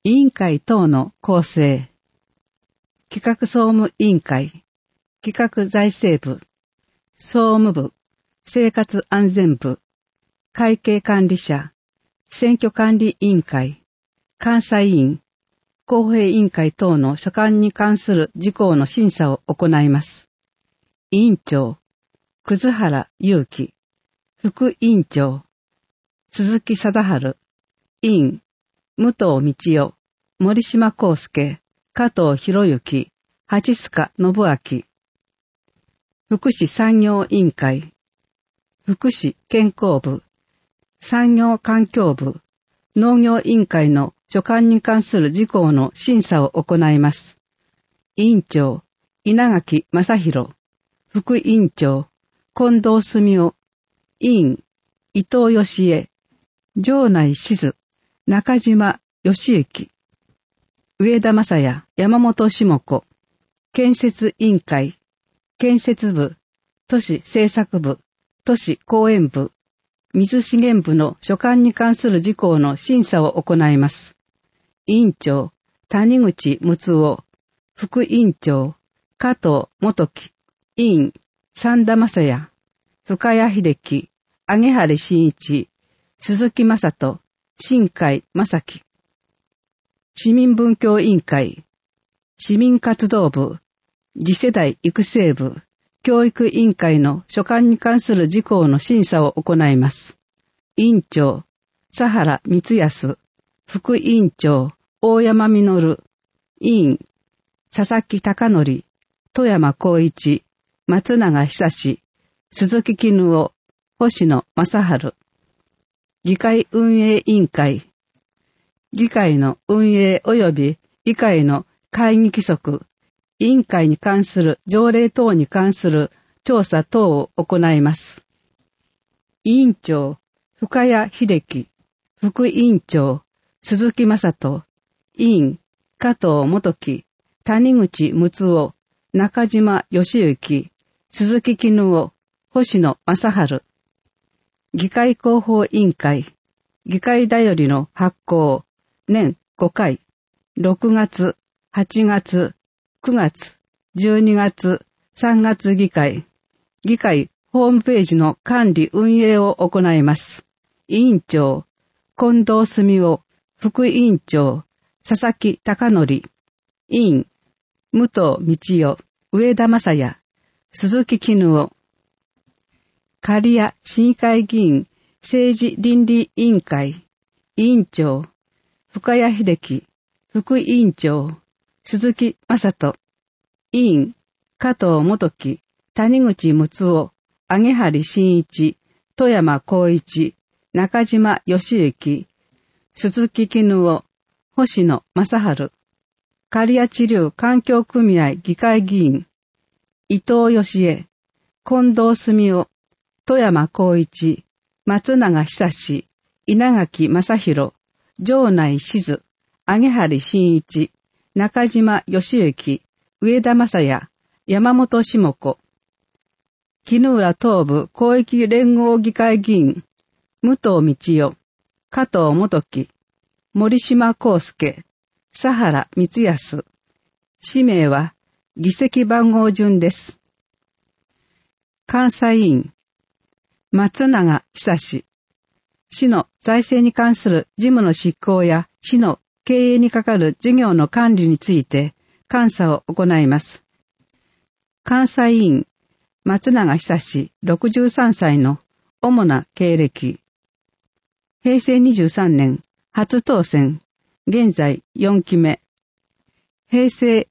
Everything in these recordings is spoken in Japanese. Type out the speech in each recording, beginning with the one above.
委員会等の構成、企画総務委員会、企画財政部、総務部、生活安全部、会計管理者、選挙管理委員会、監査委員、公平委員会等の所管に関する事項の審査を行います。委員長、葛原祐樹、副委員長、鈴木貞治、委員、武藤道夫、森島康介、加藤博之、八須賀信明、福祉産業委員会、福祉健康部、産業環境部、農業委員会の所管に関する事項の審査を行います。委員長、稲垣正弘、副委員長、近藤澄夫、委員、伊藤義恵、城内静、中島義之、上田正也、山本下子、建設委員会、建設部、都市政策部、都市公園部、水資源部の所管に関する事項の審査を行います。委員長、谷口睦夫、副委員長、加藤元樹、委員、三田正也、深谷秀樹、揚原真一、鈴木正人、新海正樹、市民文教委員会、市民活動部、次世代育成部、教育委員会の所管に関する事項の審査を行います。委員長、佐原光康、副委員長、大山実、委員、佐々木貴則、富山光一、松永久志、鈴木絹夫、星野正治。議会運営委員会、議会の運営及び議会の会議規則、委員会に関する条例等に関する調査等を行います。委員長、深谷秀樹、副委員長、鈴木正人、委員、加藤元樹、谷口睦夫、中島義之、鈴木絹夫、星野正治。議会広報委員会、議会だよりの発行、年5回、6月、8月、9月、12月、3月議会、議会ホームページの管理運営を行います。委員長、近藤澄夫、副委員長、佐々木貴則、委員、武藤道夫、上田正也、鈴木絹夫、刈谷市議会議員政治倫理委員会、委員長、深谷秀樹、副委員長、鈴木正人、委員、加藤元樹、谷口睦夫、揚原真一、富山光一、中島義之、鈴木絹夫、星野正治、刈谷地流環境組合議会議員、伊藤義恵、近藤澄夫、富山光一、松永久志、稲垣正弘、城内静、揚原真一、中島義之、上田正也、山本下子、絹浦東部広域連合議会議員、武藤道夫、加藤元樹、森島康介、佐原光康。氏名は議席番号順です。監査委員、松永久志。市の財政に関する事務の執行や市の経営に係る事業の管理について監査を行います。監査委員、松永久志63歳の主な経歴。平成23年、初当選、現在4期目。平成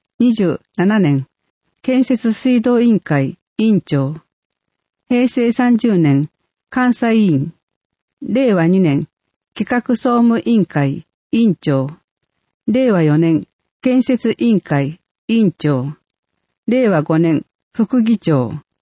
27年、建設水道委員会委員長。平成30年、監査委員。令和2年、企画総務委員会委員長。令和4年、建設委員会委員長。令和5年、副議長。